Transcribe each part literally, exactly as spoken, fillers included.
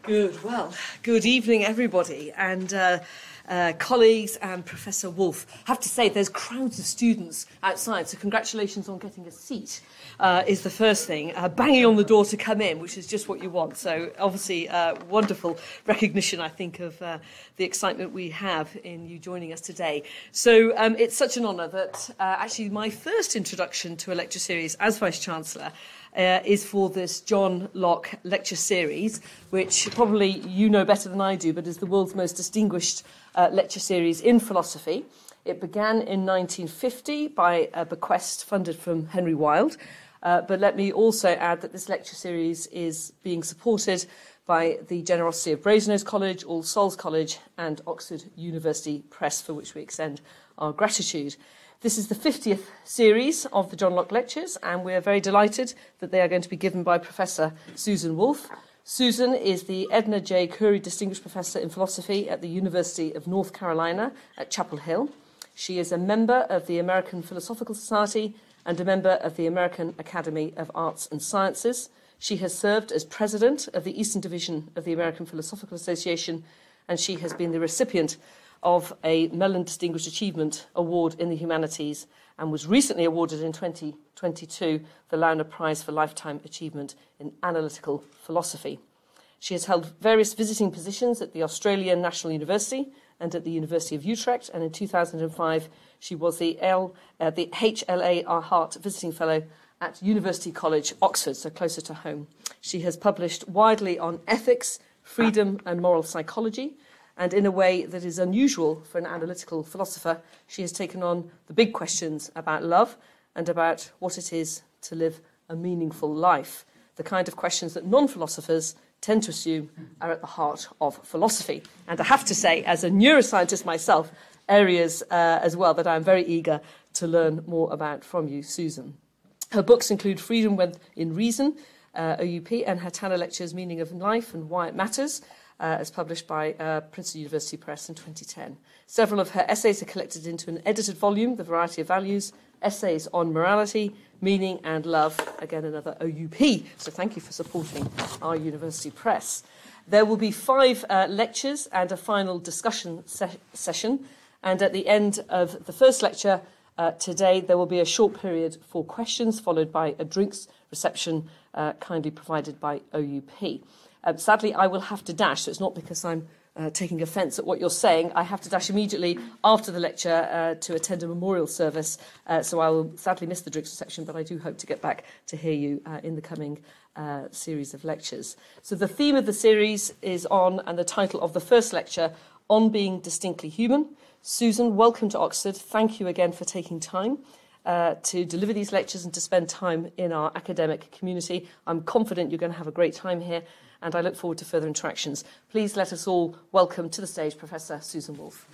Good. Well, good evening, everybody, and uh, uh, colleagues and Professor Wolf. I have to say, there's crowds of students outside, so congratulations on getting a seat uh, is the first thing. Uh, banging on the door to come in, which is just what you want. So obviously, uh, wonderful recognition, I think, of uh, the excitement we have in you joining us today. So um, it's such an honour that uh, actually my first introduction to a lecture series as Vice-Chancellor Uh, is for this John Locke lecture series, which probably you know better than I do, but is the world's most distinguished uh, lecture series in philosophy. It began in nineteen fifty by a bequest funded from Henry Wilde, uh, but let me also add that this lecture series is being supported by the generosity of Brasenose College, All Souls College and Oxford University Press, for which we extend our gratitude. This is the fiftieth series of the John Locke Lectures, and we are very delighted that they are going to be given by Professor Susan Wolf. Susan is the Edna J. Curry Distinguished Professor in Philosophy at the University of North Carolina at Chapel Hill. She is a member of the American Philosophical Society and a member of the American Academy of Arts and Sciences. She has served as president of the Eastern Division of the American Philosophical Association, and she has been the recipient of a Mellon Distinguished Achievement Award in the Humanities and was recently awarded in twenty twenty-two the Launer Prize for Lifetime Achievement in Analytical Philosophy. She has held various visiting positions at the Australian National University and at the University of Utrecht, and in two thousand five she was the, L, uh, the H L A R Hart Visiting Fellow at University College, Oxford, so closer to home. She has published widely on ethics, freedom and moral psychology, and in a way that is unusual for an analytical philosopher, she has taken on the big questions about love and about what it is to live a meaningful life, the kind of questions that non-philosophers tend to assume are at the heart of philosophy. And I have to say, as a neuroscientist myself, areas uh, as well that I'm very eager to learn more about from you, Susan. Her books include Freedom in Reason, uh, O U P, and her Tanner Lectures, Meaning of Life and Why It Matters, Uh, as published by uh, Princeton University Press in twenty ten. Several of her essays are collected into an edited volume, The Variety of Values, Essays on Morality, Meaning and Love, again another O U P, so thank you for supporting our university press. There will be five uh, lectures and a final discussion se- session, and at the end of the first lecture uh, today there will be a short period for questions, followed by a drinks reception uh, kindly provided by O U P. Um, sadly, I will have to dash, so it's not because I'm uh, taking offence at what you're saying. I have to dash immediately after the lecture uh, to attend a memorial service, uh, so I will sadly miss the drinks reception, but I do hope to get back to hear you uh, in the coming uh, series of lectures. So the theme of the series is on, and the title of the first lecture, On Being Distinctly Human. Susan, welcome to Oxford. Thank you again for taking time Uh, to deliver these lectures and to spend time in our academic community. I'm confident you're going to have a great time here, and I look forward to further interactions. Please let us all welcome to the stage Professor Susan Wolf.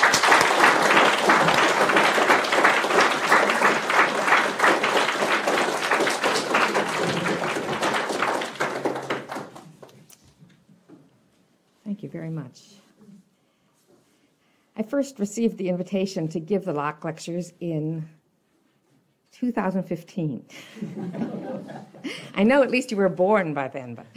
Thank you very much. I first received the invitation to give the Locke Lectures in two thousand fifteen. I know at least you were born by then, but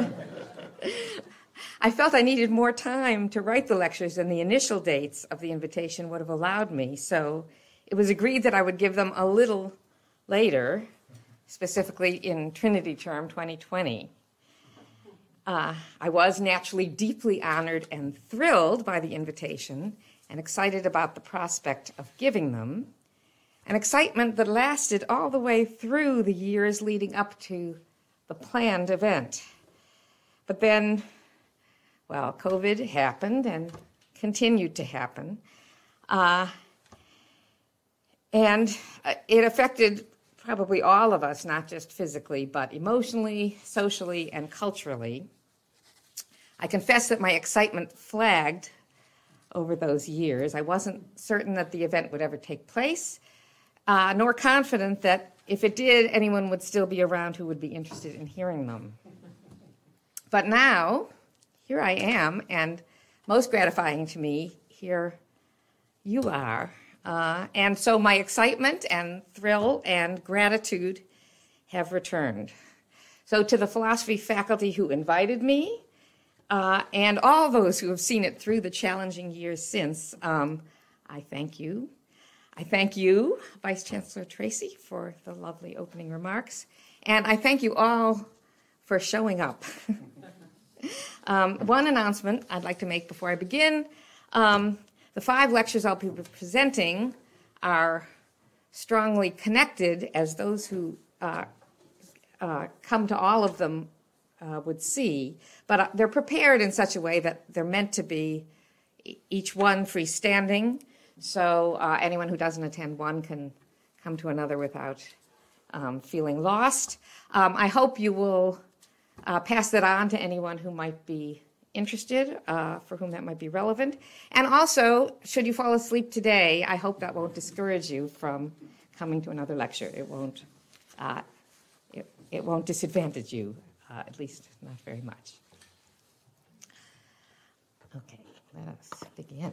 I felt I needed more time to write the lectures than the initial dates of the invitation would have allowed me, so it was agreed that I would give them a little later, specifically in Trinity Term twenty twenty. Uh, I was naturally deeply honored and thrilled by the invitation and excited about the prospect of giving them. An excitement that lasted all the way through the years leading up to the planned event. But then, well, COVID happened and continued to happen. Uh, and it affected probably all of us, not just physically, but emotionally, socially, and culturally. I confess that my excitement flagged over those years. I wasn't certain that the event would ever take place, Uh, nor confident that if it did, anyone would still be around who would be interested in hearing them. But now, here I am, and most gratifying to me, here you are. Uh, and so my excitement and thrill and gratitude have returned. So to the philosophy faculty who invited me, uh, and all those who have seen it through the challenging years since, um, I thank you. I thank you, Vice Chancellor Tracy, for the lovely opening remarks, and I thank you all for showing up. um, one announcement I'd like to make before I begin. Um, the five lectures I'll be presenting are strongly connected, as those who uh, uh, come to all of them uh, would see, but uh, they're prepared in such a way that they're meant to be each one freestanding, so uh, anyone who doesn't attend one can come to another without um, feeling lost. Um, I hope you will uh, pass that on to anyone who might be interested, uh, for whom that might be relevant. And also, should you fall asleep today, I hope that won't discourage you from coming to another lecture. It won't, uh, it, it won't disadvantage you, uh, at least not very much. Okay, let us begin.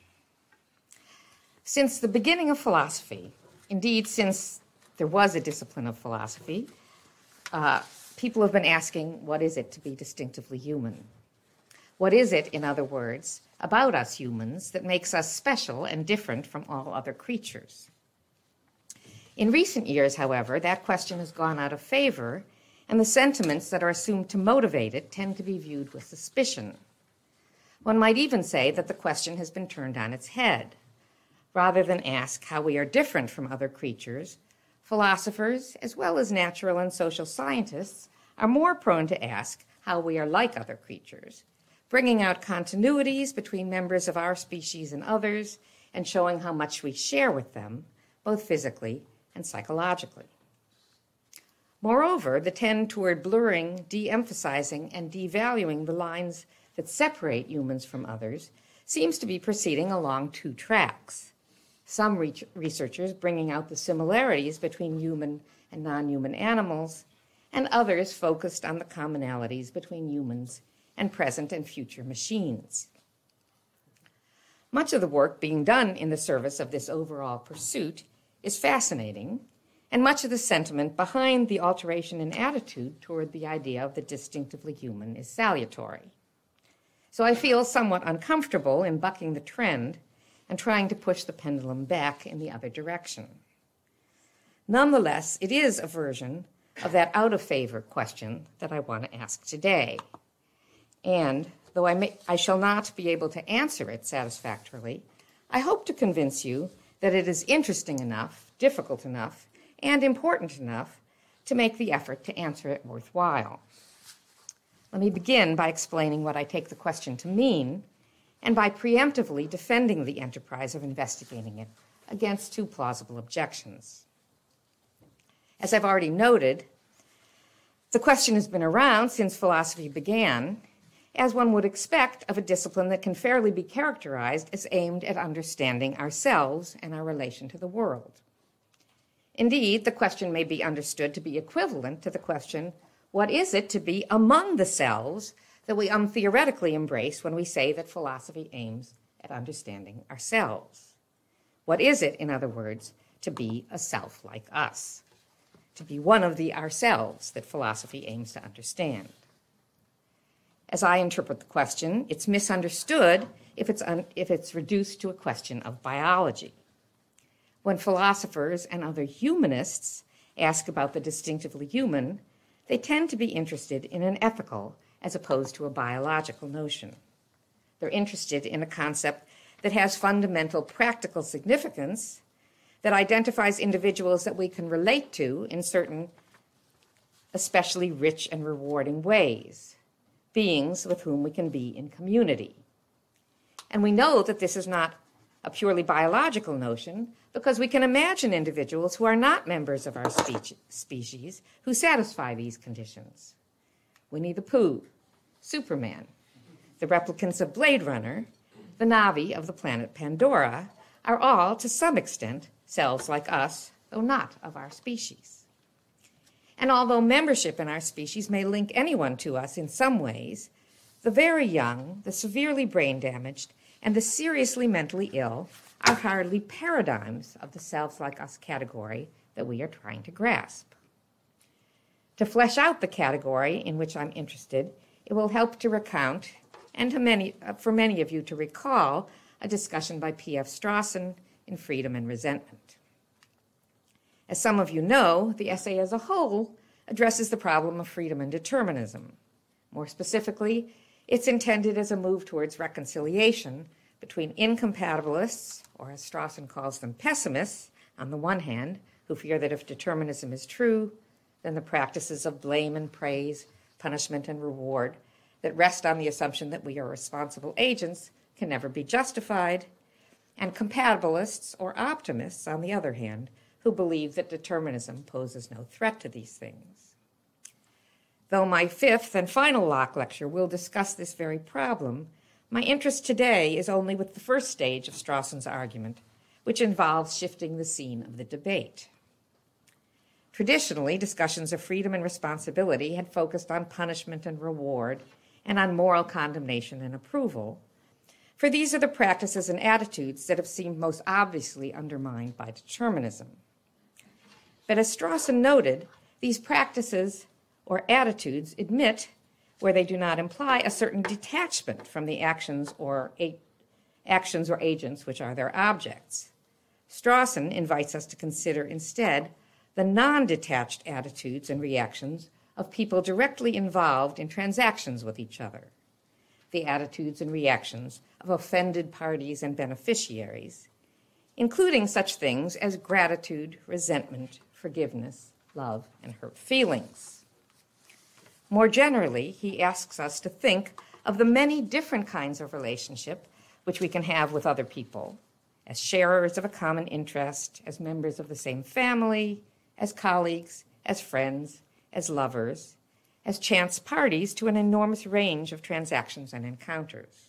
Since the beginning of philosophy, indeed since there was a discipline of philosophy, uh, people have been asking, what is it to be distinctively human? What is it, in other words, about us humans that makes us special and different from all other creatures? In recent years, however, that question has gone out of favor, and the sentiments that are assumed to motivate it tend to be viewed with suspicion. One might even say that the question has been turned on its head. Rather than ask how we are different from other creatures, philosophers, as well as natural and social scientists, are more prone to ask how we are like other creatures, bringing out continuities between members of our species and others, and showing how much we share with them, both physically and psychologically. Moreover, the tend toward blurring, de-emphasizing, and devaluing the lines that separate humans from others seems to be proceeding along two tracks. Some re- researchers bringing out the similarities between human and non-human animals, and others focused on the commonalities between humans and present and future machines. Much of the work being done in the service of this overall pursuit is fascinating, and much of the sentiment behind the alteration in attitude toward the idea of the distinctively human is salutary. So I feel somewhat uncomfortable in bucking the trend and trying to push the pendulum back in the other direction. Nonetheless, it is a version of that out-of-favor question that I want to ask today. And though I, may, I shall not be able to answer it satisfactorily, I hope to convince you that it is interesting enough, difficult enough, and important enough to make the effort to answer it worthwhile. Let me begin by explaining what I take the question to mean, and by preemptively defending the enterprise of investigating it against two plausible objections. As I've already noted, the question has been around since philosophy began, as one would expect of a discipline that can fairly be characterized as aimed at understanding ourselves and our relation to the world. Indeed, the question may be understood to be equivalent to the question, what is it to be among the selves, that we untheoretically embrace when we say that philosophy aims at understanding ourselves? What is it, in other words, to be a self like us, to be one of the ourselves that philosophy aims to understand? As I interpret the question, it's misunderstood if it's, un- if it's reduced to a question of biology. When philosophers and other humanists ask about the distinctively human, they tend to be interested in an ethical as opposed to a biological notion. They're interested in a concept that has fundamental practical significance, that identifies individuals that we can relate to in certain especially rich and rewarding ways, beings with whom we can be in community. And we know that this is not a purely biological notion because we can imagine individuals who are not members of our spe- species who satisfy these conditions. Winnie the Pooh, Superman, the replicants of Blade Runner, the Na'vi of the planet Pandora, are all, to some extent, selves like us, though not of our species. And although membership in our species may link anyone to us in some ways, the very young, the severely brain damaged, and the seriously mentally ill are hardly paradigms of the selves like us category that we are trying to grasp. To flesh out the category in which I'm interested, it will help to recount and to many, uh, for many of you to recall a discussion by P F Strawson in Freedom and Resentment. As some of you know, the essay as a whole addresses the problem of freedom and determinism. More specifically, it's intended as a move towards reconciliation between incompatibilists, or as Strawson calls them, pessimists, on the one hand, who fear that if determinism is true, then the practices of blame and praise, punishment and reward that rest on the assumption that we are responsible agents can never be justified, and compatibilists or optimists, on the other hand, who believe that determinism poses no threat to these things. Though my fifth and final Locke lecture will discuss this very problem, my interest today is only with the first stage of Strawson's argument, which involves shifting the scene of the debate. Traditionally, discussions of freedom and responsibility had focused on punishment and reward and on moral condemnation and approval, for these are the practices and attitudes that have seemed most obviously undermined by determinism. But as Strawson noted, these practices or attitudes admit, where they do not imply, a certain detachment from the actions or a- actions or agents which are their objects. Strawson invites us to consider instead the non-detached attitudes and reactions of people directly involved in transactions with each other, the attitudes and reactions of offended parties and beneficiaries, including such things as gratitude, resentment, forgiveness, love, and hurt feelings. More generally, he asks us to think of the many different kinds of relationship which we can have with other people, as sharers of a common interest, as members of the same family, as colleagues, as friends, as lovers, as chance parties to an enormous range of transactions and encounters.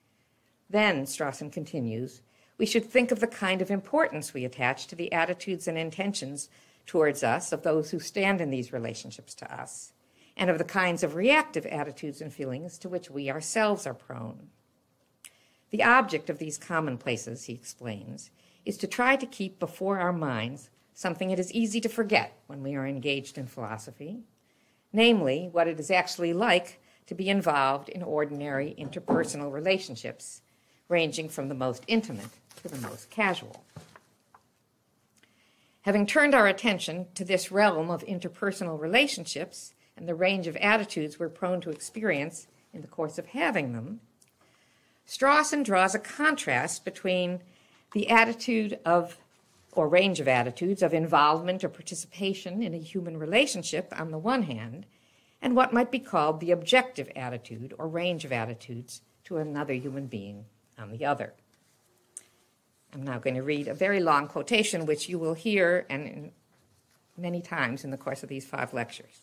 Then, Strawson continues, we should think of the kind of importance we attach to the attitudes and intentions towards us of those who stand in these relationships to us, and of the kinds of reactive attitudes and feelings to which we ourselves are prone. The object of these commonplaces, he explains, is to try to keep before our minds something it is easy to forget when we are engaged in philosophy, namely what it is actually like to be involved in ordinary interpersonal relationships, ranging from the most intimate to the most casual. Having turned our attention to this realm of interpersonal relationships and the range of attitudes we're prone to experience in the course of having them, Strawson draws a contrast between the attitude of, or range of attitudes of involvement or participation in a human relationship on the one hand, and what might be called the objective attitude or range of attitudes to another human being on the other. I'm now going to read a very long quotation which you will hear and many times in the course of these five lectures.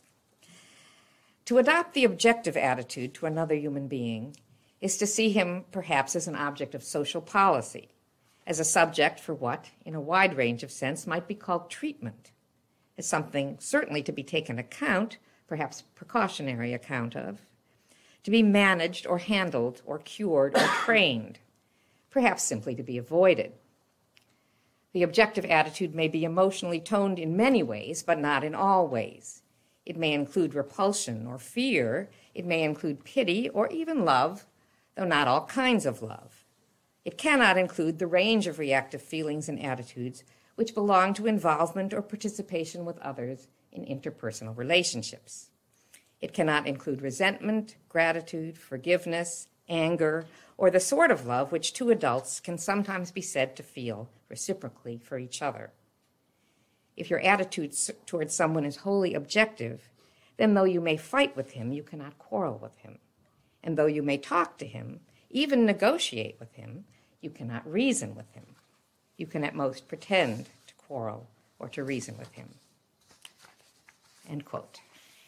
To adopt the objective attitude to another human being is to see him perhaps as an object of social policy, as a subject for what, in a wide range of sense, might be called treatment, as something certainly to be taken account, perhaps precautionary account of, to be managed or handled or cured or trained, perhaps simply to be avoided. The objective attitude may be emotionally toned in many ways, but not in all ways. It may include repulsion or fear. It may include pity or even love, though not all kinds of love. It cannot include the range of reactive feelings and attitudes which belong to involvement or participation with others in interpersonal relationships. It cannot include resentment, gratitude, forgiveness, anger, or the sort of love which two adults can sometimes be said to feel reciprocally for each other. If your attitude towards someone is wholly objective, then though you may fight with him, you cannot quarrel with him. And though you may talk to him, even negotiate with him, you cannot reason with him. You can at most pretend to quarrel or to reason with him. End quote.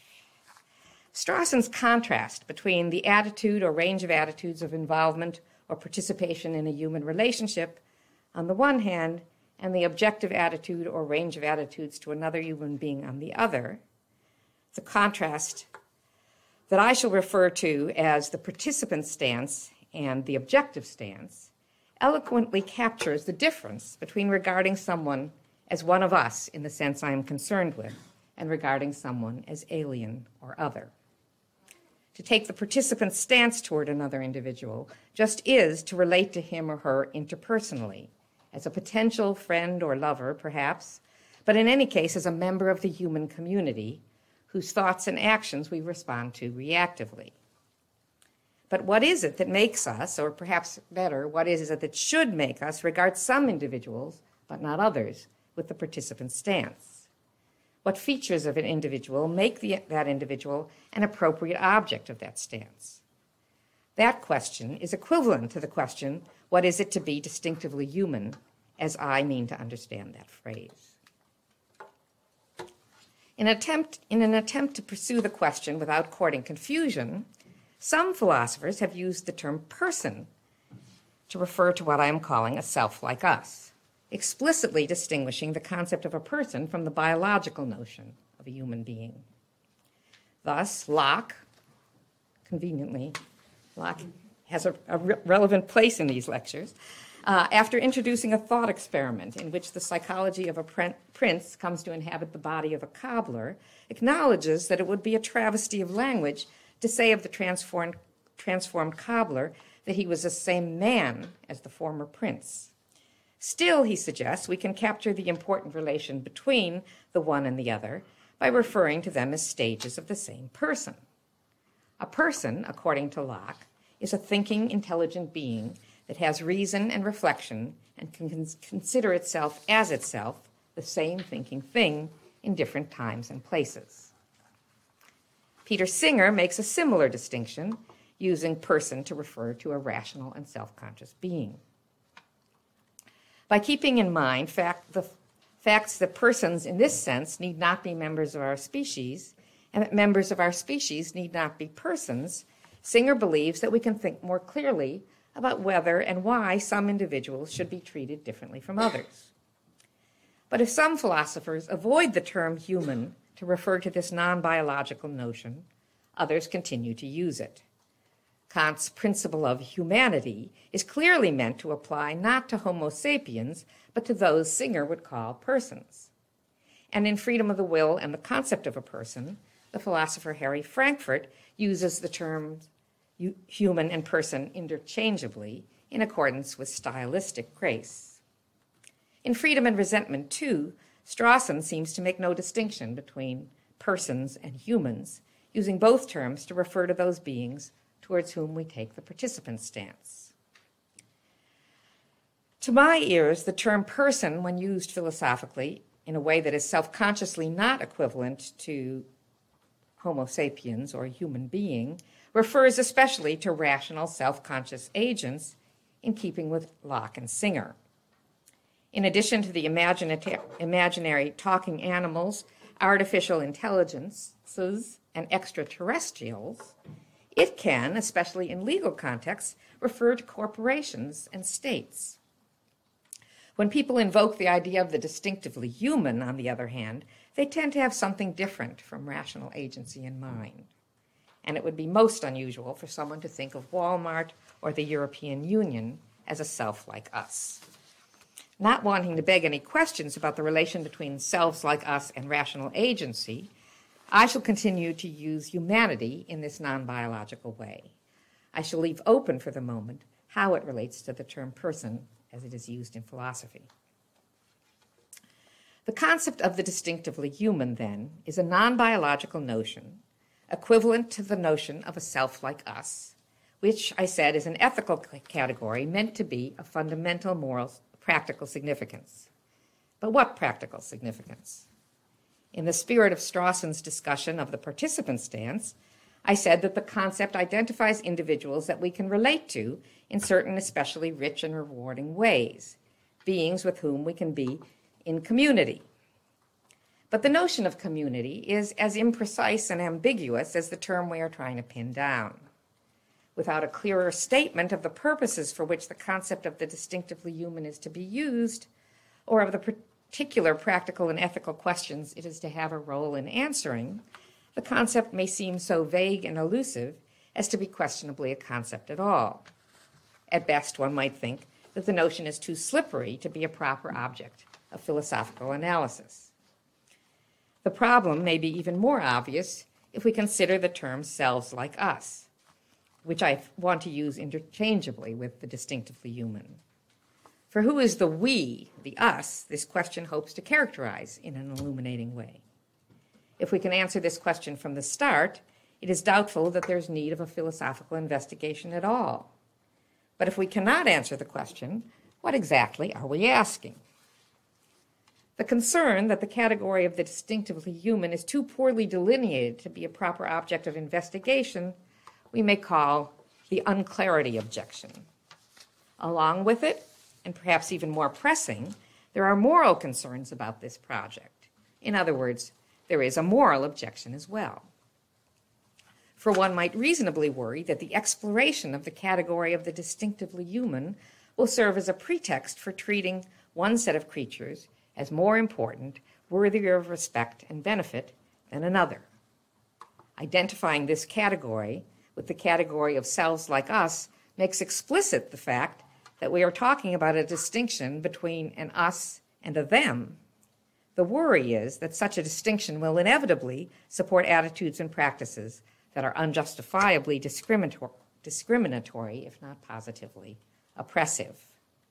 Strawson's contrast between the attitude or range of attitudes of involvement or participation in a human relationship on the one hand and the objective attitude or range of attitudes to another human being on the other, the contrast that I shall refer to as the participant stance and the objective stance, eloquently captures the difference between regarding someone as one of us in the sense I am concerned with and regarding someone as alien or other. To take the participant's stance toward another individual just is to relate to him or her interpersonally, as a potential friend or lover, perhaps, but in any case as a member of the human community whose thoughts and actions we respond to reactively. But what is it that makes us, or perhaps better, what is it that should make us regard some individuals, but not others, with the participant stance? What features of an individual make the, that individual an appropriate object of that stance? That question is equivalent to the question, what is it to be distinctively human, as I mean to understand that phrase. In, attempt, in an attempt to pursue the question without courting confusion, some philosophers have used the term person to refer to what I am calling a self like us, explicitly distinguishing the concept of a person from the biological notion of a human being. Thus, Locke, conveniently, Locke has a, a re- relevant place in these lectures, uh, after introducing a thought experiment in which the psychology of a prin- prince comes to inhabit the body of a cobbler, acknowledges that it would be a travesty of language to say of the transformed, transformed cobbler that he was the same man as the former prince. Still, he suggests, we can capture the important relation between the one and the other by referring to them as stages of the same person. A person, according to Locke, is a thinking, intelligent being that has reason and reflection and can cons- consider itself as itself the same thinking thing in different times and places. Peter Singer makes a similar distinction, using person to refer to a rational and self-conscious being. By keeping in mind fact, the facts that persons in this sense need not be members of our species, and that members of our species need not be persons, Singer believes that we can think more clearly about whether and why some individuals should be treated differently from others. But if some philosophers avoid the term human to refer to this non-biological notion, others continue to use it. Kant's principle of humanity is clearly meant to apply not to Homo sapiens, but to those Singer would call persons. And in Freedom of the Will and the Concept of a Person, the philosopher Harry Frankfurt uses the terms human and person interchangeably in accordance with stylistic grace. In Freedom and Resentment, too, Strawson seems to make no distinction between persons and humans, using both terms to refer to those beings towards whom we take the participant stance. To my ears, the term person, when used philosophically in a way that is self-consciously not equivalent to Homo sapiens or human being, refers especially to rational, self-conscious agents in keeping with Locke and Singer. In addition to the imaginata- imaginary talking animals, artificial intelligences, and extraterrestrials, it can, especially in legal contexts, refer to corporations and states. When people invoke the idea of the distinctively human, on the other hand, they tend to have something different from rational agency in mind. And it would be most unusual for someone to think of Walmart or the European Union as a self like us. Not wanting to beg any questions about the relation between selves like us and rational agency, I shall continue to use humanity in this non-biological way. I shall leave open for the moment how it relates to the term person as it is used in philosophy. The concept of the distinctively human, then, is a non-biological notion equivalent to the notion of a self like us, which I said is an ethical category meant to be of fundamental moral practical significance. But what practical significance? In the spirit of Strawson's discussion of the participant stance, I said that the concept identifies individuals that we can relate to in certain especially rich and rewarding ways, beings with whom we can be in community. But the notion of community is as imprecise and ambiguous as the term we are trying to pin down. Without a clearer statement of the purposes for which the concept of the distinctively human is to be used, or of the particular practical and ethical questions it is to have a role in answering, the concept may seem so vague and elusive as to be questionably a concept at all. At best, one might think that the notion is too slippery to be a proper object of philosophical analysis. The problem may be even more obvious if we consider the term selves like us, which I want to use interchangeably with the distinctively human. For who is the we, the us, this question hopes to characterize in an illuminating way? If we can answer this question from the start, it is doubtful that there's need of a philosophical investigation at all. But if we cannot answer the question, what exactly are we asking? The concern that the category of the distinctively human is too poorly delineated to be a proper object of investigation we may call the unclarity objection. Along with it, and perhaps even more pressing, there are moral concerns about this project. In other words, there is a moral objection as well. For one might reasonably worry that the exploration of the category of the distinctively human will serve as a pretext for treating one set of creatures as more important, worthier of respect and benefit than another. Identifying this category with the category of selves like us makes explicit the fact that we are talking about a distinction between an us and a them. The worry is that such a distinction will inevitably support attitudes and practices that are unjustifiably discriminator- discriminatory, if not positively oppressive.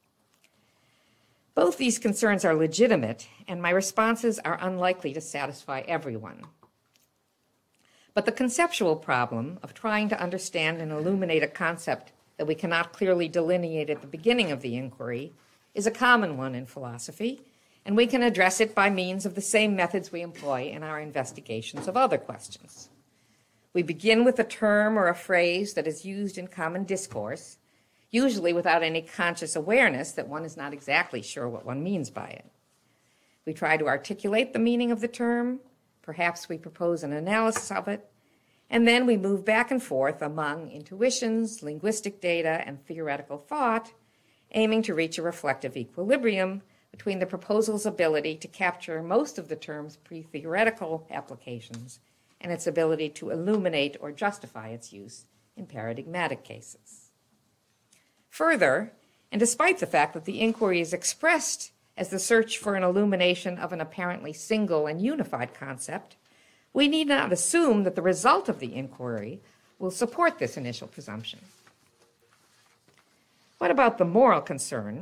Both these concerns are legitimate, and my responses are unlikely to satisfy everyone. But the conceptual problem of trying to understand and illuminate a concept that we cannot clearly delineate at the beginning of the inquiry is a common one in philosophy, and we can address it by means of the same methods we employ in our investigations of other questions. We begin with a term or a phrase that is used in common discourse, usually without any conscious awareness that one is not exactly sure what one means by it. We try to articulate the meaning of the term, perhaps we propose an analysis of it, and then we move back and forth among intuitions, linguistic data, and theoretical thought, aiming to reach a reflective equilibrium between the proposal's ability to capture most of the term's pre-theoretical applications and its ability to illuminate or justify its use in paradigmatic cases. Further, and despite the fact that the inquiry is expressed as the search for an illumination of an apparently single and unified concept, we need not assume that the result of the inquiry will support this initial presumption. What about the moral concern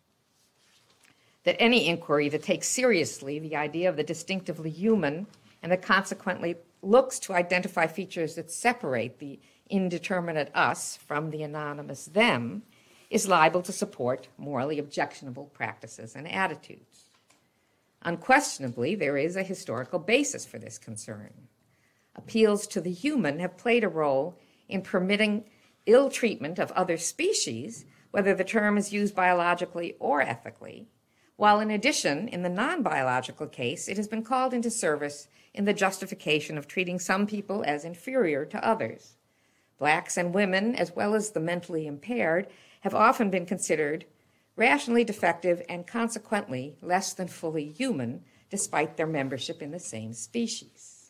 that any inquiry that takes seriously the idea of the distinctively human and that consequently looks to identify features that separate the indeterminate us from the anonymous them is liable to support morally objectionable practices and attitudes? Unquestionably, there is a historical basis for this concern. Appeals to the human have played a role in permitting ill treatment of other species, whether the term is used biologically or ethically, while in addition, in the non-biological case, it has been called into service in the justification of treating some people as inferior to others. Blacks and women, as well as the mentally impaired, have often been considered rationally defective and consequently less than fully human, despite their membership in the same species.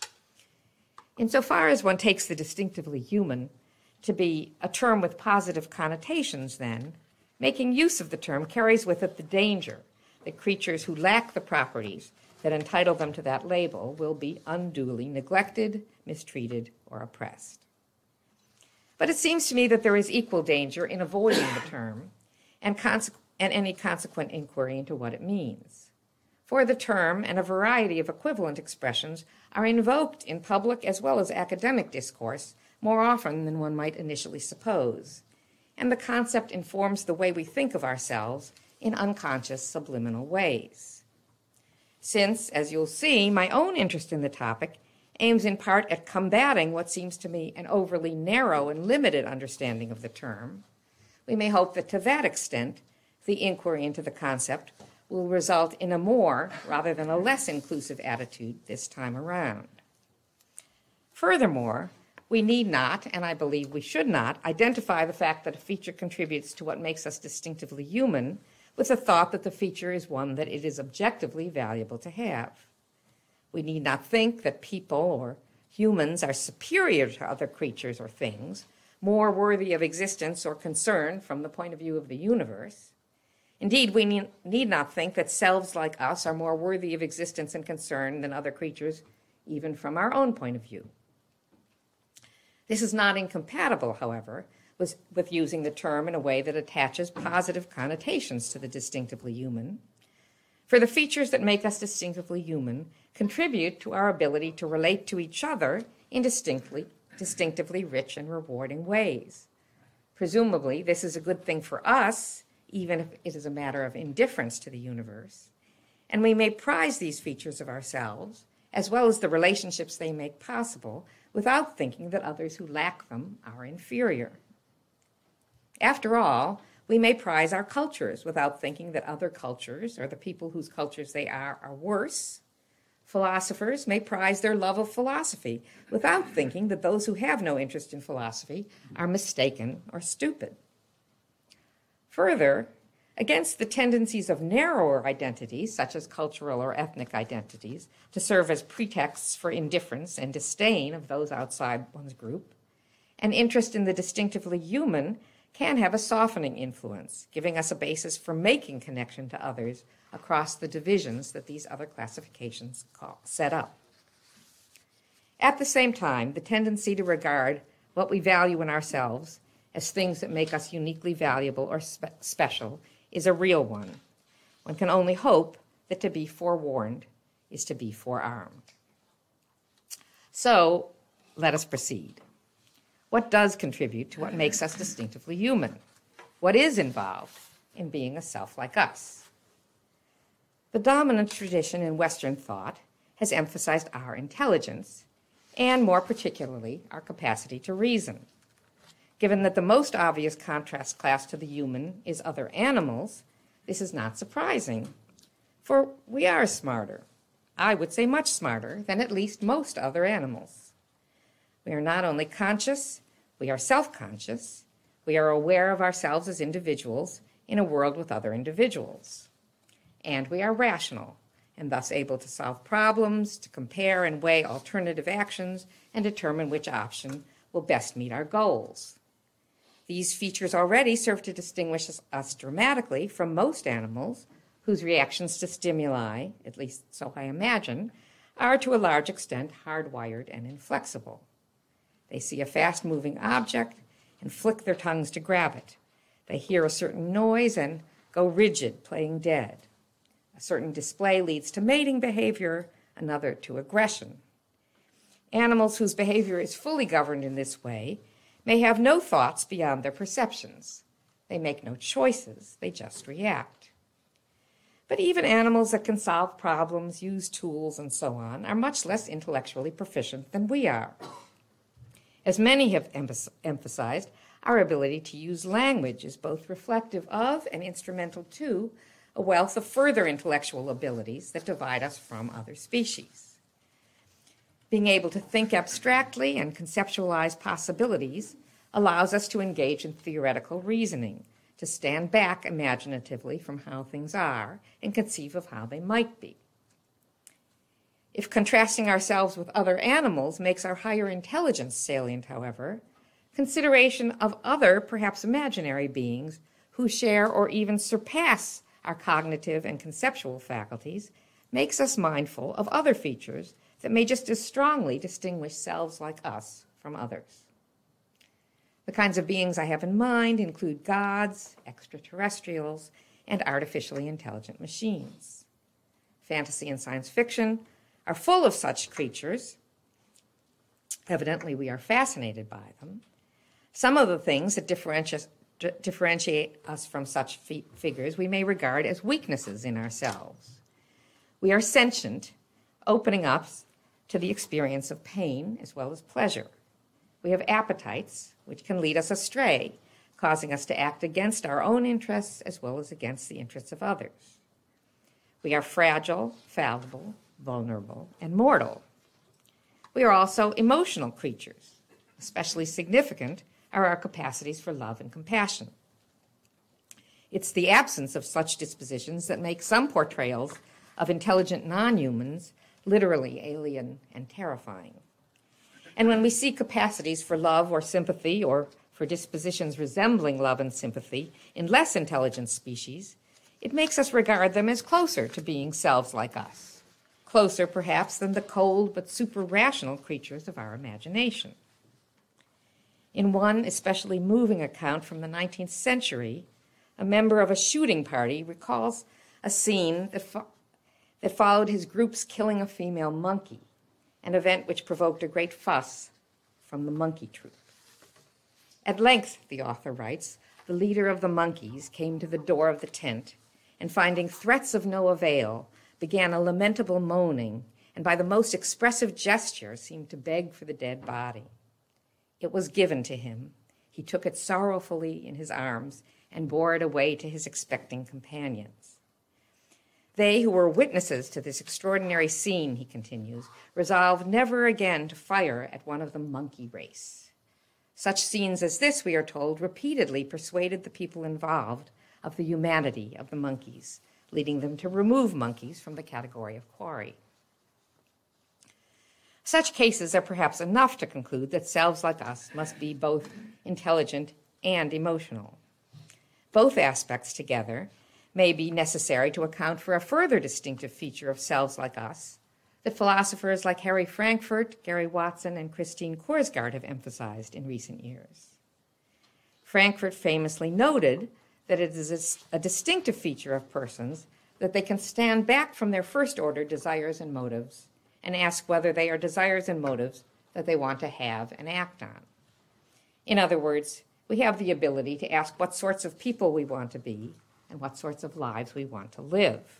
Insofar as one takes the distinctively human to be a term with positive connotations, then, making use of the term carries with it the danger that creatures who lack the properties that entitle them to that label will be unduly neglected, mistreated, or oppressed. But it seems to me that there is equal danger in avoiding the term and, conse- and any consequent inquiry into what it means. For the term and a variety of equivalent expressions are invoked in public as well as academic discourse more often than one might initially suppose, and the concept informs the way we think of ourselves in unconscious subliminal ways. Since, as you'll see, my own interest in the topic aims in part at combating what seems to me an overly narrow and limited understanding of the term, we may hope that to that extent, the inquiry into the concept will result in a more rather than a less inclusive attitude this time around. Furthermore, we need not, and I believe we should not, identify the fact that a feature contributes to what makes us distinctively human with the thought that the feature is one that it is objectively valuable to have. We need not think that people or humans are superior to other creatures or things, more worthy of existence or concern from the point of view of the universe. Indeed, we need not think that selves like us are more worthy of existence and concern than other creatures even from our own point of view. This is not incompatible, however, with, with using the term in a way that attaches positive connotations to the distinctively human. For the features that make us distinctively human contribute to our ability to relate to each other in distinctly, distinctively rich and rewarding ways. Presumably, this is a good thing for us, even if it is a matter of indifference to the universe, and we may prize these features of ourselves, as well as the relationships they make possible, without thinking that others who lack them are inferior. After all, we may prize our cultures without thinking that other cultures, or the people whose cultures they are, are worse. Philosophers may prize their love of philosophy without thinking that those who have no interest in philosophy are mistaken or stupid. Further, against the tendencies of narrower identities, such as cultural or ethnic identities, to serve as pretexts for indifference and disdain of those outside one's group, an interest in the distinctively human can have a softening influence, giving us a basis for making connection to others across the divisions that these other classifications call, set up. At the same time, the tendency to regard what we value in ourselves as things that make us uniquely valuable or spe- special is a real one. One can only hope that to be forewarned is to be forearmed. So, let us proceed. What does contribute to what makes us distinctively human? What is involved in being a self like us? The dominant tradition in Western thought has emphasized our intelligence, and more particularly, our capacity to reason. Given that the most obvious contrast class to the human is other animals, this is not surprising, for we are smarter, I would say much smarter, than at least most other animals. We are not only conscious, we are self-conscious. We are aware of ourselves as individuals in a world with other individuals. And we are rational, and thus able to solve problems, to compare and weigh alternative actions, and determine which option will best meet our goals. These features already serve to distinguish us dramatically from most animals whose reactions to stimuli, at least so I imagine, are to a large extent hardwired and inflexible. They see a fast-moving object and flick their tongues to grab it. They hear a certain noise and go rigid, playing dead. A certain display leads to mating behavior, another to aggression. Animals whose behavior is fully governed in this way may have no thoughts beyond their perceptions. They make no choices, they just react. But even animals that can solve problems, use tools, and so on, are much less intellectually proficient than we are. As many have emphasized, our ability to use language is both reflective of and instrumental to a wealth of further intellectual abilities that divide us from other species. Being able to think abstractly and conceptualize possibilities allows us to engage in theoretical reasoning, to stand back imaginatively from how things are and conceive of how they might be. If contrasting ourselves with other animals makes our higher intelligence salient, however, consideration of other, perhaps imaginary beings who share or even surpass our cognitive and conceptual faculties makes us mindful of other features that may just as strongly distinguish selves like us from others. The kinds of beings I have in mind include gods, extraterrestrials, and artificially intelligent machines. Fantasy and science fiction are full of such creatures. Evidently, we are fascinated by them. Some of the things that differentiate, differentiate us from such fi- figures we may regard as weaknesses in ourselves. We are sentient, opening up to the experience of pain as well as pleasure. We have appetites, which can lead us astray, causing us to act against our own interests as well as against the interests of others. We are fragile, fallible, vulnerable, and mortal. We are also emotional creatures. Especially significant are our capacities for love and compassion. It's the absence of such dispositions that make some portrayals of intelligent non-humans literally alien and terrifying. And when we see capacities for love or sympathy, or for dispositions resembling love and sympathy in less intelligent species, it makes us regard them as closer to being selves like us, closer perhaps than the cold but super-rational creatures of our imagination. In one especially moving account from the nineteenth century, a member of a shooting party recalls a scene that, fo- that followed his group's killing a female monkey, an event which provoked a great fuss from the monkey troop. At length, the author writes, the leader of the monkeys came to the door of the tent and, finding threats of no avail, began a lamentable moaning and by the most expressive gesture seemed to beg for the dead body. It was given to him. He took it sorrowfully in his arms and bore it away to his expecting companions. They who were witnesses to this extraordinary scene, he continues, resolved never again to fire at one of the monkey race. Such scenes as this, we are told, repeatedly persuaded the people involved of the humanity of the monkeys, leading them to remove monkeys from the category of quarry. Such cases are perhaps enough to conclude that selves like us must be both intelligent and emotional. Both aspects together may be necessary to account for a further distinctive feature of selves like us that philosophers like Harry Frankfurt, Gary Watson, and Christine Korsgaard have emphasized in recent years. Frankfurt famously noted that it is a distinctive feature of persons that they can stand back from their first-order desires and motives and ask whether they are desires and motives that they want to have and act on. In other words, we have the ability to ask what sorts of people we want to be and what sorts of lives we want to live.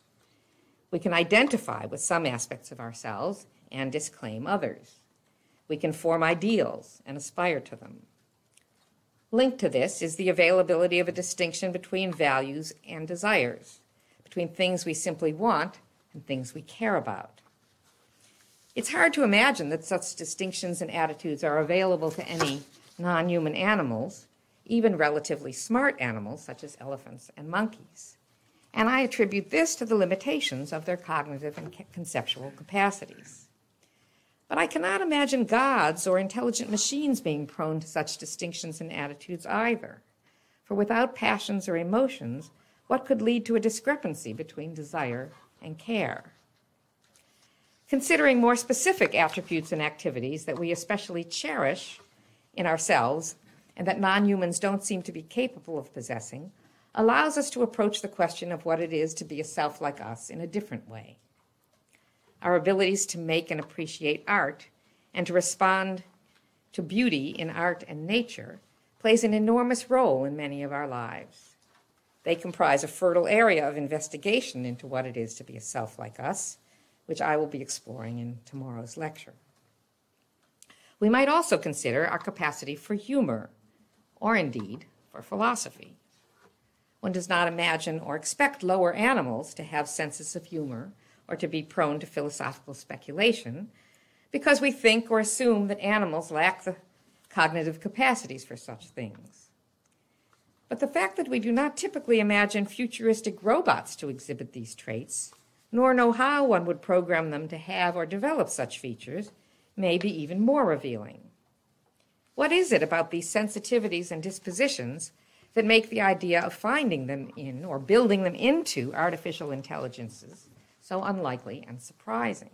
We can identify with some aspects of ourselves and disclaim others. We can form ideals and aspire to them. Linked to this is the availability of a distinction between values and desires, between things we simply want and things we care about. It's hard to imagine that such distinctions and attitudes are available to any non-human animals, even relatively smart animals such as elephants and monkeys. And I attribute this to the limitations of their cognitive and conceptual capacities. But I cannot imagine gods or intelligent machines being prone to such distinctions and attitudes either. For without passions or emotions, what could lead to a discrepancy between desire and care? Considering more specific attributes and activities that we especially cherish in ourselves and that non-humans don't seem to be capable of possessing, allows us to approach the question of what it is to be a self like us in a different way. Our abilities to make and appreciate art and to respond to beauty in art and nature plays an enormous role in many of our lives. They comprise a fertile area of investigation into what it is to be a self like us, which I will be exploring in tomorrow's lecture. We might also consider our capacity for humor, or indeed for philosophy. One does not imagine or expect lower animals to have senses of humor or to be prone to philosophical speculation because we think or assume that animals lack the cognitive capacities for such things. But the fact that we do not typically imagine futuristic robots to exhibit these traits, nor know how one would program them to have or develop such features, may be even more revealing. What is it about these sensitivities and dispositions that make the idea of finding them in or building them into artificial intelligences so unlikely and surprising?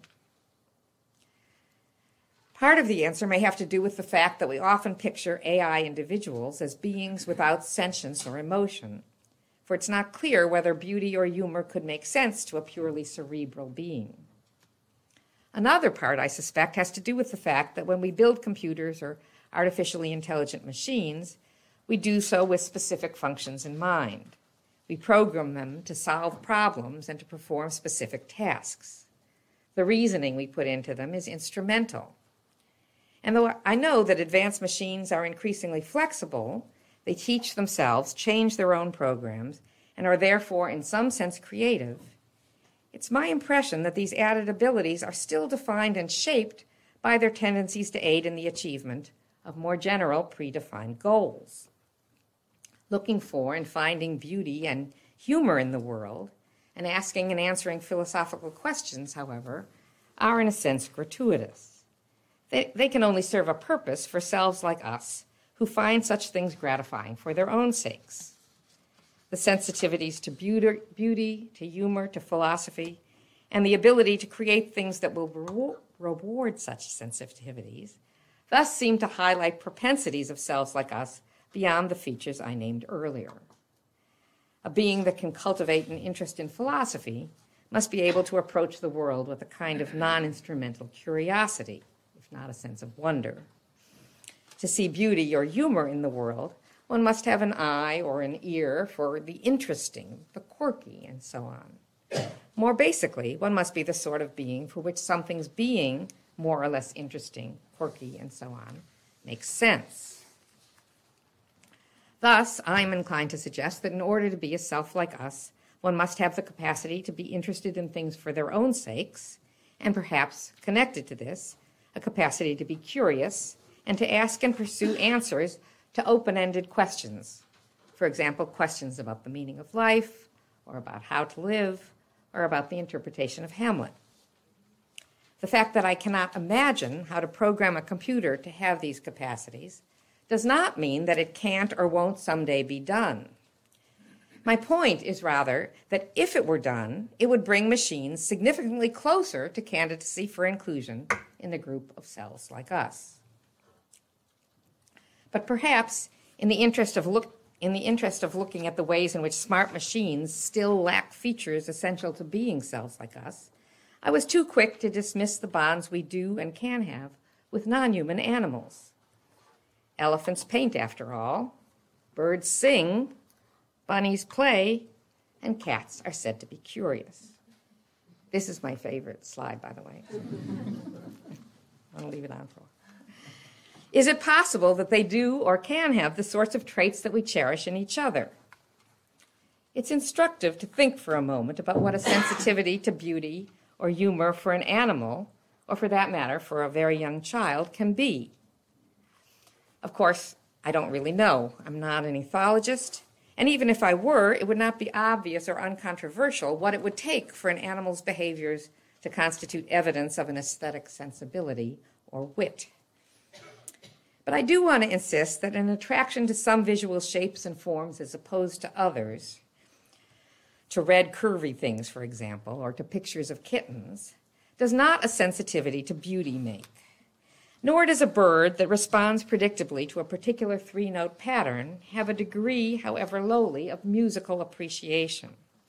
Part of the answer may have to do with the fact that we often picture A I individuals as beings without sentience or emotion, for it's not clear whether beauty or humor could make sense to a purely cerebral being. Another part, I suspect, has to do with the fact that when we build computers or artificially intelligent machines, we do so with specific functions in mind. We program them to solve problems and to perform specific tasks. The reasoning we put into them is instrumental. And though I know that advanced machines are increasingly flexible, they teach themselves, change their own programs, and are therefore in some sense creative, it's my impression that these added abilities are still defined and shaped by their tendencies to aid in the achievement of more general predefined goals. Looking for and finding beauty and humor in the world, and asking and answering philosophical questions, however, are in a sense gratuitous. They, they can only serve a purpose for selves like us who find such things gratifying for their own sakes. The sensitivities to beauty, beauty, to humor, to philosophy, and the ability to create things that will re- reward such sensitivities, thus seem to highlight propensities of selves like us beyond the features I named earlier. A being that can cultivate an interest in philosophy must be able to approach the world with a kind of non-instrumental curiosity, if not a sense of wonder. To see beauty or humor in the world, one must have an eye or an ear for the interesting, the quirky, and so on. More basically, one must be the sort of being for which something's being more or less interesting, quirky, and so on makes sense. Thus, I'm inclined to suggest that in order to be a self like us, one must have the capacity to be interested in things for their own sakes, and perhaps, connected to this, a capacity to be curious and to ask and pursue answers to open-ended questions. For example, questions about the meaning of life, or about how to live, or about the interpretation of Hamlet. The fact that I cannot imagine how to program a computer to have these capacities does not mean that it can't or won't someday be done. My point is rather that if it were done, it would bring machines significantly closer to candidacy for inclusion in the group of cells like us. But perhaps in the interest of look, in the interest of looking at the ways in which smart machines still lack features essential to being cells like us, I was too quick to dismiss the bonds we do and can have with non-human animals. Elephants paint, after all. Birds sing. Bunnies play. And cats are said to be curious. This is my favorite slide, by the way. I'll leave it on for a while. Is it possible that they do or can have the sorts of traits that we cherish in each other? It's instructive to think for a moment about what a sensitivity to beauty or humor for an animal, or for that matter, for a very young child, can be. Of course, I don't really know. I'm not an ethologist, and even if I were, it would not be obvious or uncontroversial what it would take for an animal's behaviors to constitute evidence of an aesthetic sensibility or wit. But I do want to insist that an attraction to some visual shapes and forms as opposed to others, to red curvy things, for example, or to pictures of kittens, does not a sensitivity to beauty make. Nor does a bird that responds predictably to a particular three-note pattern have a degree, however lowly, of musical appreciation.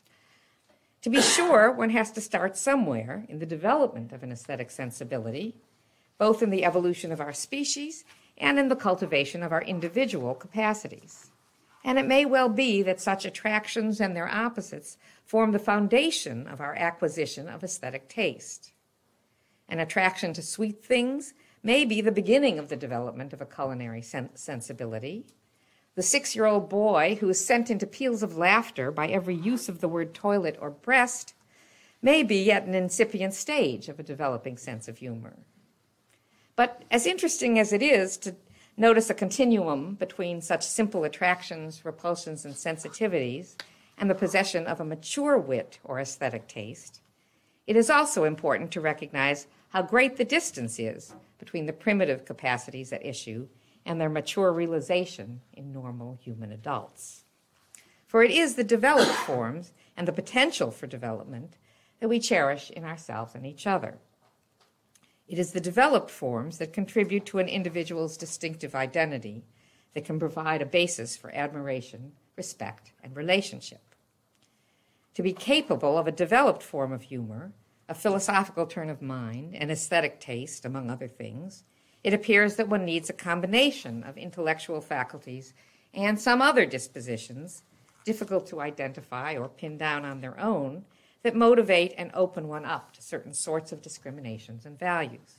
To be sure, one has to start somewhere in the development of an aesthetic sensibility, both in the evolution of our species and in the cultivation of our individual capacities. And it may well be that such attractions and their opposites form the foundation of our acquisition of aesthetic taste. An attraction to sweet things may be the beginning of the development of a culinary sen- sensibility. The six-year-old boy who is sent into peals of laughter by every use of the word toilet or breast may be at an incipient stage of a developing sense of humor. But as interesting as it is to notice a continuum between such simple attractions, repulsions, and sensitivities and the possession of a mature wit or aesthetic taste, it is also important to recognize how great the distance is between the primitive capacities at issue and their mature realization in normal human adults. For it is the developed forms and the potential for development that we cherish in ourselves and each other. It is the developed forms that contribute to an individual's distinctive identity that can provide a basis for admiration, respect, and relationship. To be capable of a developed form of humor, a philosophical turn of mind, and aesthetic taste, among other things, it appears that one needs a combination of intellectual faculties and some other dispositions, difficult to identify or pin down on their own, that motivate and open one up to certain sorts of discriminations and values.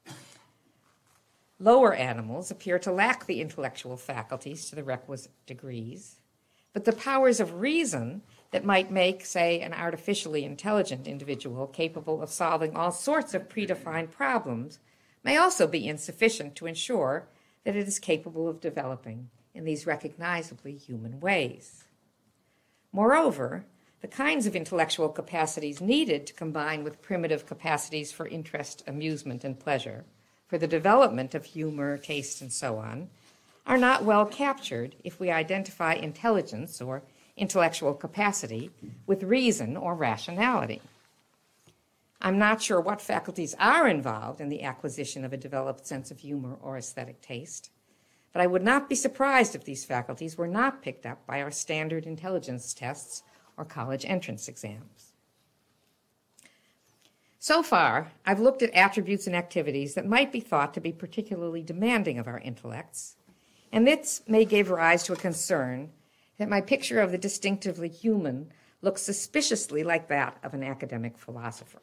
Lower animals appear to lack the intellectual faculties to the requisite degrees, but the powers of reason that might make, say, an artificially intelligent individual capable of solving all sorts of predefined problems may also be insufficient to ensure that it is capable of developing in these recognizably human ways. Moreover, the kinds of intellectual capacities needed to combine with primitive capacities for interest, amusement, and pleasure, for the development of humor, taste, and so on, are not well captured if we identify intelligence or intellectual capacity with reason or rationality. I'm not sure what faculties are involved in the acquisition of a developed sense of humor or aesthetic taste, but I would not be surprised if these faculties were not picked up by our standard intelligence tests or college entrance exams. So far, I've looked at attributes and activities that might be thought to be particularly demanding of our intellects, and this may give rise to a concern that my picture of the distinctively human looks suspiciously like that of an academic philosopher.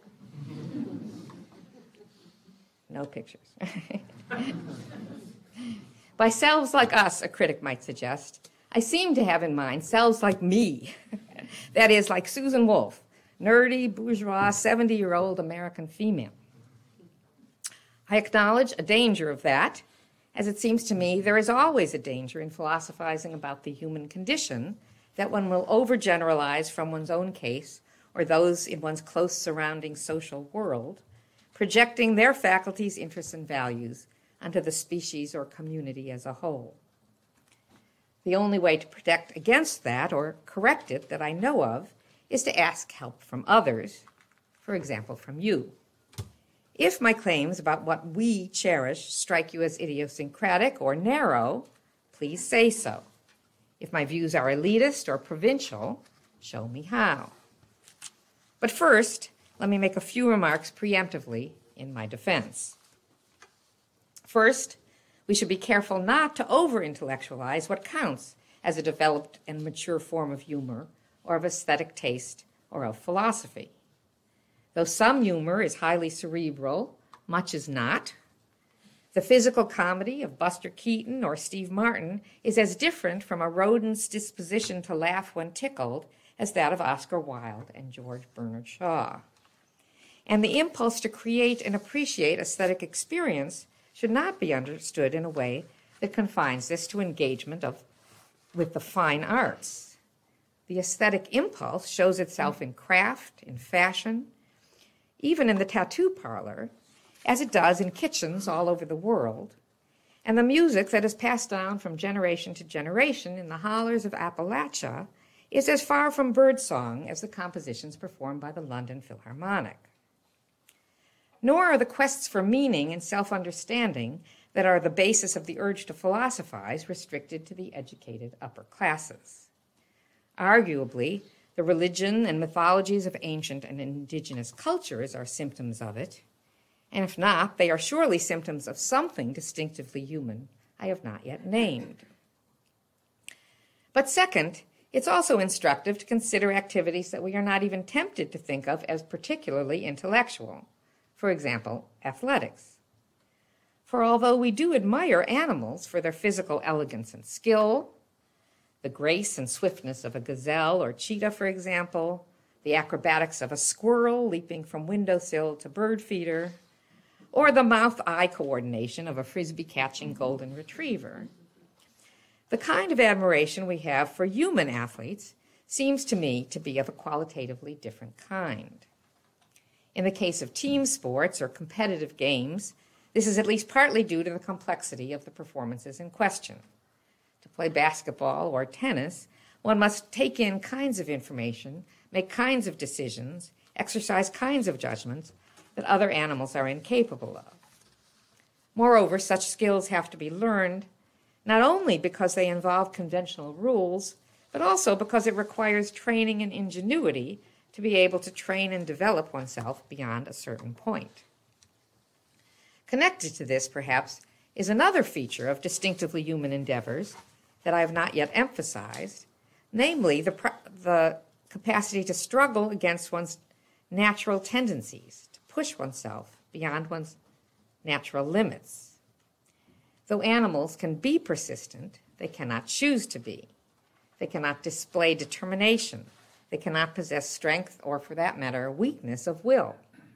No pictures. By selves like us, a critic might suggest, I seem to have in mind selves like me, that is, like Susan Wolf, nerdy, bourgeois, seventy-year-old American female. I acknowledge a danger of that, as it seems to me there is always a danger in philosophizing about the human condition that one will overgeneralize from one's own case or those in one's close surrounding social world, projecting their faculties, interests, and values onto the species or community as a whole. The only way to protect against that or correct it that I know of is to ask help from others, for example, from you. If my claims about what we cherish strike you as idiosyncratic or narrow, please say so. If my views are elitist or provincial, show me how. But first, let me make a few remarks preemptively in my defense. First, we should be careful not to over-intellectualize what counts as a developed and mature form of humor or of aesthetic taste or of philosophy. Though some humor is highly cerebral, much is not. The physical comedy of Buster Keaton or Steve Martin is as different from a rodent's disposition to laugh when tickled as that of Oscar Wilde and George Bernard Shaw. And the impulse to create and appreciate aesthetic experience should not be understood in a way that confines this to engagement of, with the fine arts. The aesthetic impulse shows itself in craft, in fashion, even in the tattoo parlor, as it does in kitchens all over the world, and the music that is passed down from generation to generation in the hollers of Appalachia is as far from birdsong as the compositions performed by the London Philharmonic. Nor are the quests for meaning and self-understanding that are the basis of the urge to philosophize restricted to the educated upper classes. Arguably, the religion and mythologies of ancient and indigenous cultures are symptoms of it, and if not, they are surely symptoms of something distinctively human I have not yet named. But second, it's also instructive to consider activities that we are not even tempted to think of as particularly intellectual. For example, athletics. For although we do admire animals for their physical elegance and skill, the grace and swiftness of a gazelle or cheetah, for example, the acrobatics of a squirrel leaping from windowsill to bird feeder, or the mouth-eye coordination of a frisbee-catching golden retriever. The kind of admiration we have for human athletes seems to me to be of a qualitatively different kind. In the case of team sports or competitive games, this is at least partly due to the complexity of the performances in question. To play basketball or tennis, one must take in kinds of information, make kinds of decisions, exercise kinds of judgments that other animals are incapable of. Moreover, such skills have to be learned, not only because they involve conventional rules, but also because it requires training and ingenuity to be able to train and develop oneself beyond a certain point. Connected to this, perhaps, is another feature of distinctively human endeavors that I have not yet emphasized, namely the, the capacity to struggle against one's natural tendencies, to push oneself beyond one's natural limits. Though animals can be persistent, they cannot choose to be. They cannot display determination. They cannot possess strength or, for that matter, weakness of will.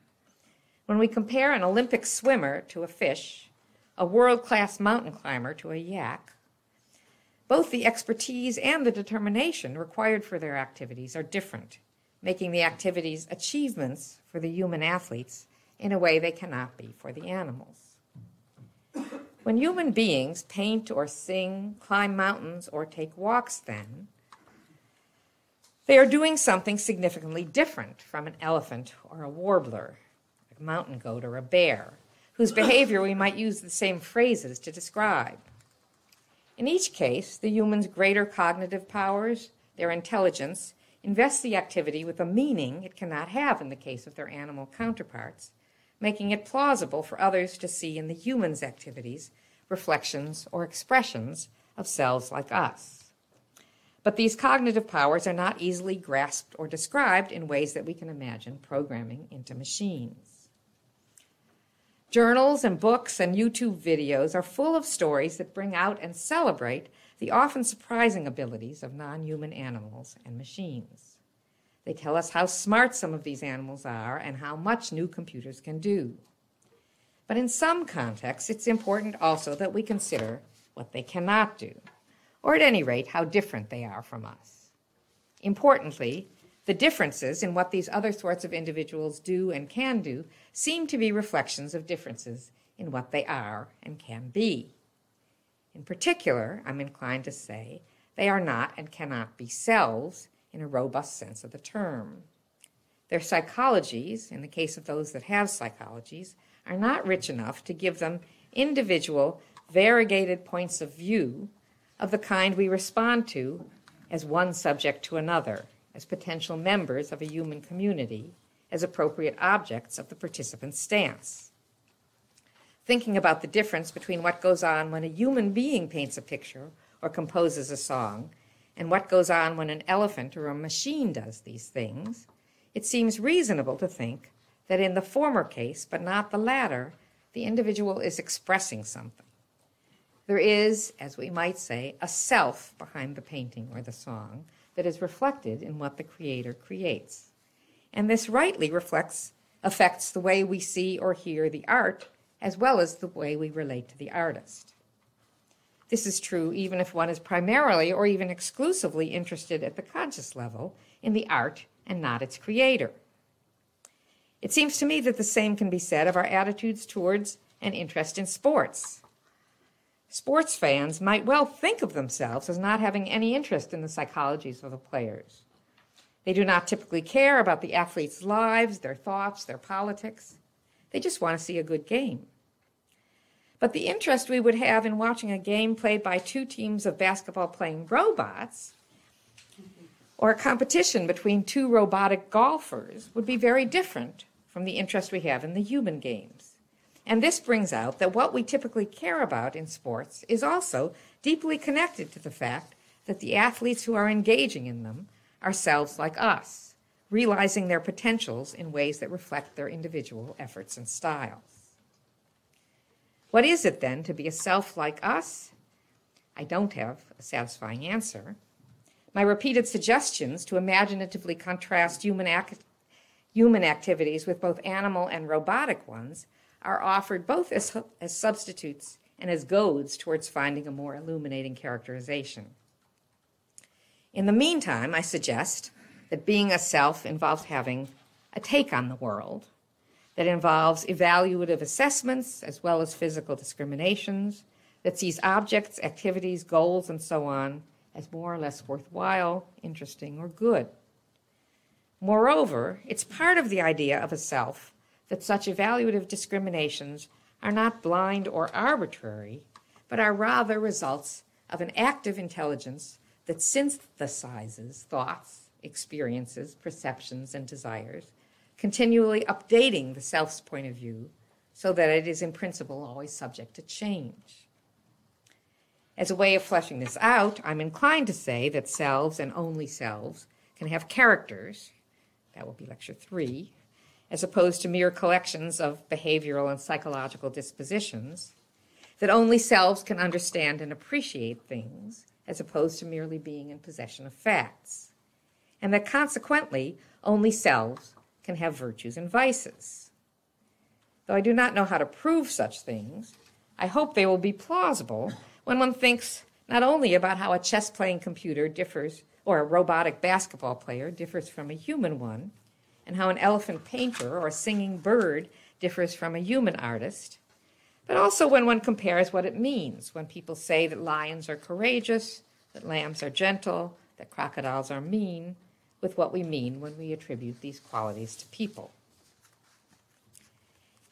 When we compare an Olympic swimmer to a fish, a world-class mountain climber to a yak, both the expertise and the determination required for their activities are different, making the activities achievements for the human athletes in a way they cannot be for the animals. When human beings paint or sing, climb mountains, or take walks, then, they are doing something significantly different from an elephant or a warbler. a mountain goat, or a bear, whose behavior we might use the same phrases to describe. In each case, the human's greater cognitive powers, their intelligence, invest the activity with a meaning it cannot have in the case of their animal counterparts, making it plausible for others to see in the human's activities reflections or expressions of selves like us. But these cognitive powers are not easily grasped or described in ways that we can imagine programming into machines. Journals and books and YouTube videos are full of stories that bring out and celebrate the often surprising abilities of non-human animals and machines. They tell us how smart some of these animals are and how much new computers can do. But in some contexts, it's important also that we consider what they cannot do, or at any rate, how different they are from us. Importantly, the differences in what these other sorts of individuals do and can do seem to be reflections of differences in what they are and can be. In particular, I'm inclined to say they are not and cannot be selves in a robust sense of the term. Their psychologies, in the case of those that have psychologies, are not rich enough to give them individual, variegated points of view of the kind we respond to as one subject to another, as potential members of a human community, as appropriate objects of the participant's stance. Thinking about the difference between what goes on when a human being paints a picture or composes a song and what goes on when an elephant or a machine does these things, it seems reasonable to think that in the former case, but not the latter, the individual is expressing something. There is, as we might say, a self behind the painting or the song that is reflected in what the creator creates. And this rightly reflects, affects the way we see or hear the art, as well as the way we relate to the artist. This is true even if one is primarily or even exclusively interested at the conscious level in the art and not its creator. It seems to me that the same can be said of our attitudes towards and interest in sports. Sports fans might well think of themselves as not having any interest in the psychologies of the players. They do not typically care about the athletes' lives, their thoughts, their politics. They just want to see a good game. But the interest we would have in watching a game played by two teams of basketball-playing robots or a competition between two robotic golfers would be very different from the interest we have in the human games. And this brings out that what we typically care about in sports is also deeply connected to the fact that the athletes who are engaging in them are selves like us, realizing their potentials in ways that reflect their individual efforts and styles. What is it, then, to be a self like us? I don't have a satisfying answer. My repeated suggestions to imaginatively contrast human, ac- human activities with both animal and robotic ones are offered both as, as substitutes and as goads towards finding a more illuminating characterization. In the meantime, I suggest that being a self involves having a take on the world, that involves evaluative assessments as well as physical discriminations, that sees objects, activities, goals, and so on as more or less worthwhile, interesting, or good. Moreover, it's part of the idea of a self that such evaluative discriminations are not blind or arbitrary, but are rather results of an active intelligence that synthesizes thoughts, experiences, perceptions, and desires, continually updating the self's point of view so that it is in principle always subject to change. As a way of fleshing this out, I'm inclined to say that selves and only selves can have characters, that will be lecture three, as opposed to mere collections of behavioral and psychological dispositions, that only selves can understand and appreciate things, as opposed to merely being in possession of facts, and that consequently only selves can have virtues and vices. Though I do not know how to prove such things, I hope they will be plausible when one thinks not only about how a chess-playing computer differs, or a robotic basketball player differs from a human one, and how an elephant painter or a singing bird differs from a human artist, but also when one compares what it means when people say that lions are courageous, that lambs are gentle, that crocodiles are mean, with what we mean when we attribute these qualities to people.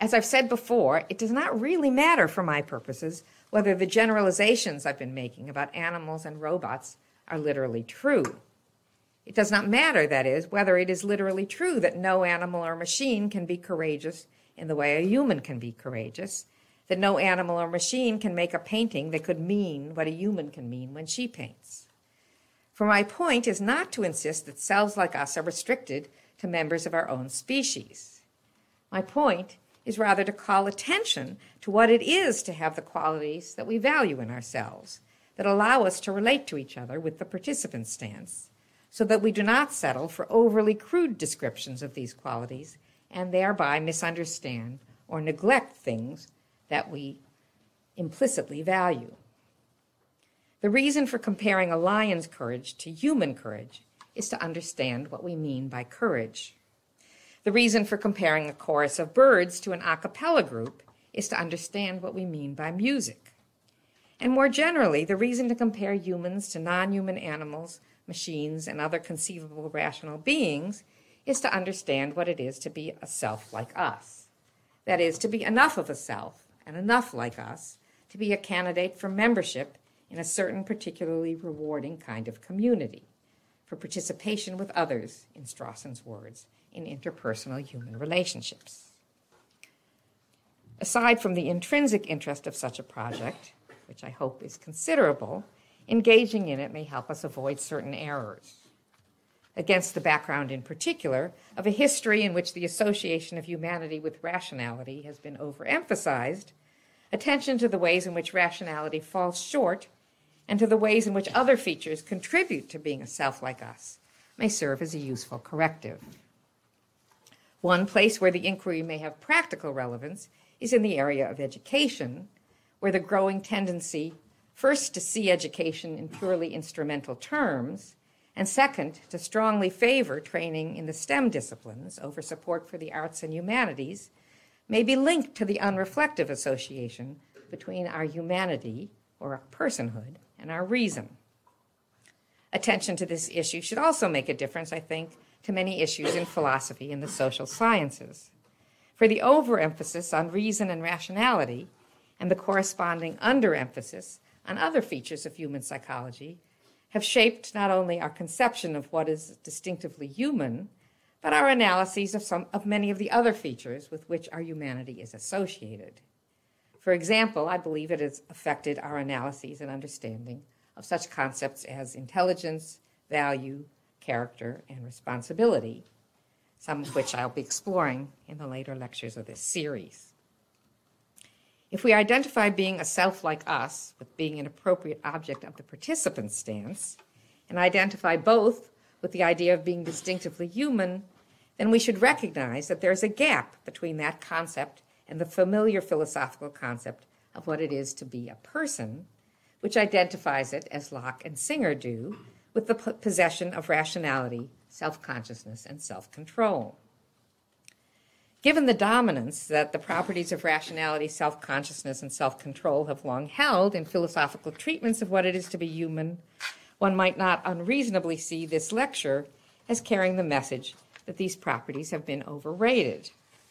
As I've said before, it does not really matter for my purposes whether the generalizations I've been making about animals and robots are literally true. It does not matter, that is, whether it is literally true that no animal or machine can be courageous in the way a human can be courageous, that no animal or machine can make a painting that could mean what a human can mean when she paints. For my point is not to insist that selves like us are restricted to members of our own species. My point is rather to call attention to what it is to have the qualities that we value in ourselves, that allow us to relate to each other with the participant stance, so that we do not settle for overly crude descriptions of these qualities and thereby misunderstand or neglect things that we implicitly value. The reason for comparing a lion's courage to human courage is to understand what we mean by courage. The reason for comparing a chorus of birds to an a cappella group is to understand what we mean by music. And more generally, the reason to compare humans to non-human animals, machines, and other conceivable rational beings is to understand what it is to be a self like us. That is, to be enough of a self and enough like us to be a candidate for membership in a certain particularly rewarding kind of community, for participation with others, in Strawson's words, in interpersonal human relationships. Aside from the intrinsic interest of such a project, which I hope is considerable, engaging in it may help us avoid certain errors. Against the background, in particular, of a history in which the association of humanity with rationality has been overemphasized, attention to the ways in which rationality falls short and to the ways in which other features contribute to being a self like us may serve as a useful corrective. One place where the inquiry may have practical relevance is in the area of education, where the growing tendency, first, to see education in purely instrumental terms, and second, to strongly favor training in the STEM disciplines over support for the arts and humanities, may be linked to the unreflective association between our humanity, or our personhood, and our reason. Attention to this issue should also make a difference, I think, to many issues in philosophy and the social sciences. For the overemphasis on reason and rationality, and the corresponding underemphasis on other features of human psychology, have shaped not only our conception of what is distinctively human, but our analyses of, some, of many of the other features with which our humanity is associated. For example, I believe it has affected our analyses and understanding of such concepts as intelligence, value, character, and responsibility, some of which I'll be exploring in the later lectures of this series. If we identify being a self like us with being an appropriate object of the participant stance, and identify both with the idea of being distinctively human, then we should recognize that there's a gap between that concept and the familiar philosophical concept of what it is to be a person, which identifies it, as Locke and Singer do, with the possession of rationality, self-consciousness, and self-control. Given the dominance that the properties of rationality, self-consciousness, and self-control have long held in philosophical treatments of what it is to be human, one might not unreasonably see this lecture as carrying the message that these properties have been overrated.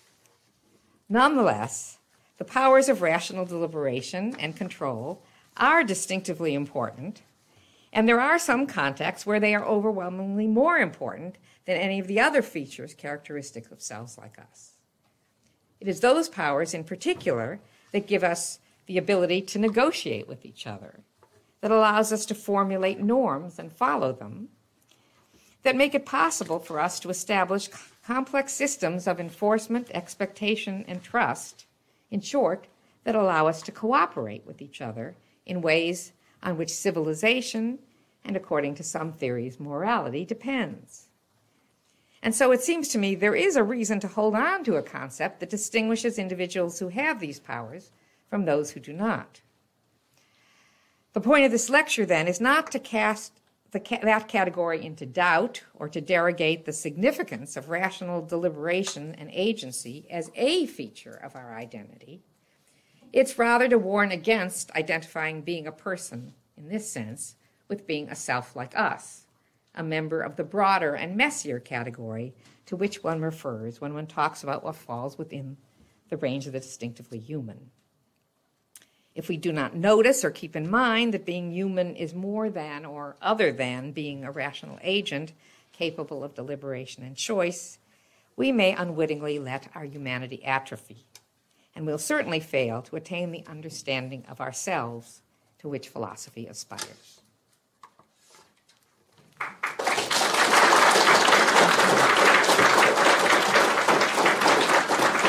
Nonetheless, the powers of rational deliberation and control are distinctively important, and there are some contexts where they are overwhelmingly more important than any of the other features characteristic of selves like us. It is those powers in particular that give us the ability to negotiate with each other, that allows us to formulate norms and follow them, that make it possible for us to establish complex systems of enforcement, expectation, and trust, in short, that allow us to cooperate with each other in ways on which civilization, and according to some theories, morality, depends. And so it seems to me there is a reason to hold on to a concept that distinguishes individuals who have these powers from those who do not. The point of this lecture, then, is not to cast the ca- that category into doubt or to derogate the significance of rational deliberation and agency as a feature of our identity. It's rather to warn against identifying being a person, in this sense, with being a self like us, a member of the broader and messier category to which one refers when one talks about what falls within the range of the distinctively human. If we do not notice or keep in mind that being human is more than or other than being a rational agent capable of deliberation and choice, we may unwittingly let our humanity atrophy, and will certainly fail to attain the understanding of ourselves to which philosophy aspires.